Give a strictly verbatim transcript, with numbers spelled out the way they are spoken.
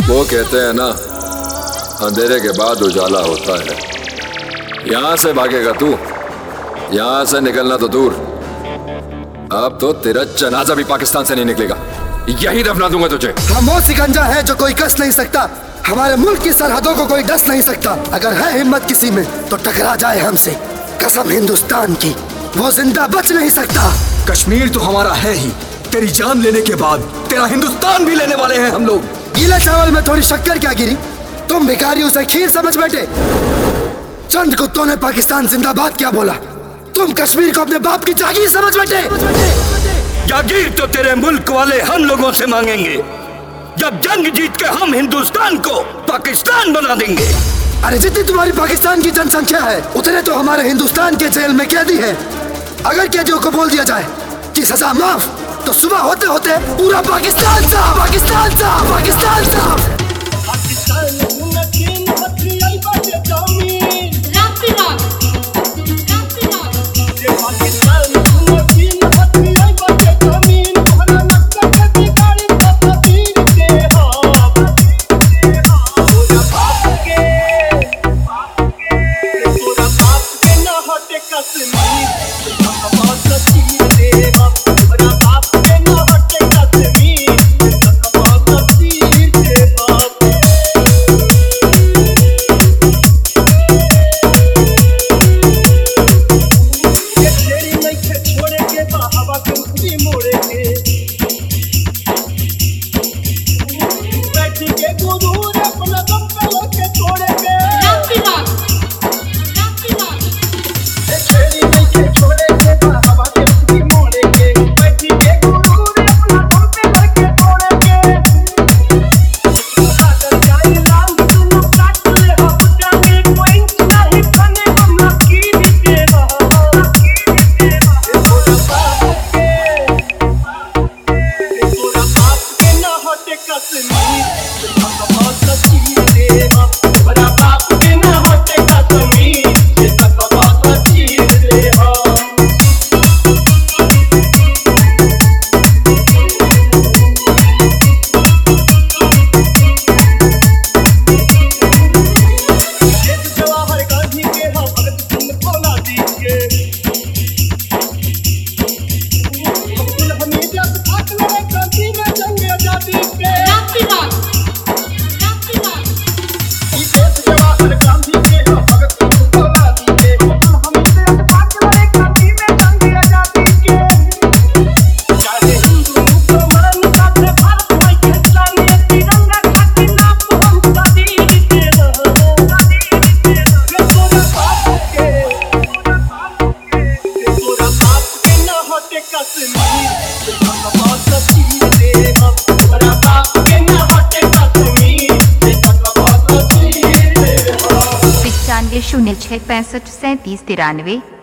वो कहते हैं ना, अंधेरे के बाद उजाला होता है। यहां से भागेगा तू, यहां से निकलना तो दूर, अब तो तेरा जनाजा भी पाकिस्तान से नहीं निकलेगा, यहीं दफना दूंगा तुझे। हम वो सिकंजा है जो कोई कस नहीं सकता, हमारे मुल्क की सरहदों को कोई डस नहीं सकता। अगर है हिम्मत किसी में तो टकरा जाए हमसे, कसम हिंदुस्तान की, वो जिंदा बच नहीं सकता। कश्मीर तो हमारा है ही, तेरी जान लेने के बाद तेरा हिंदुस्तान भी लेने वाले हैं हम लोग। गीले चावल में थोड़ी शक्कर क्या गिरी, तुम भिखारी उसे खीर समझ बैठे। चंद कुत्तों ने पाकिस्तान जिंदाबाद क्या बोला, तुम कश्मीर को अपने बाप की जागीर समझ बैठे। जागीर तो तेरे मुल्क वाले हम लोगों से मांगेंगे, जब जंग जीत के हम हिंदुस्तान को पाकिस्तान बना देंगे। अरे जितनी तुम्हारी पाकिस्तान की जनसंख्या है, उतने तो हमारे हिंदुस्तान के जेल में कैदी है। अगर कैदियों को बोल दिया जाए कि सजा माफ, तो सुबह होते होते पूरा पाकिस्तान साफ, पाकिस्तान साफ, पाकिस्तान साफ। शून्य छः पैंसठ सैंतीस तिरानवे।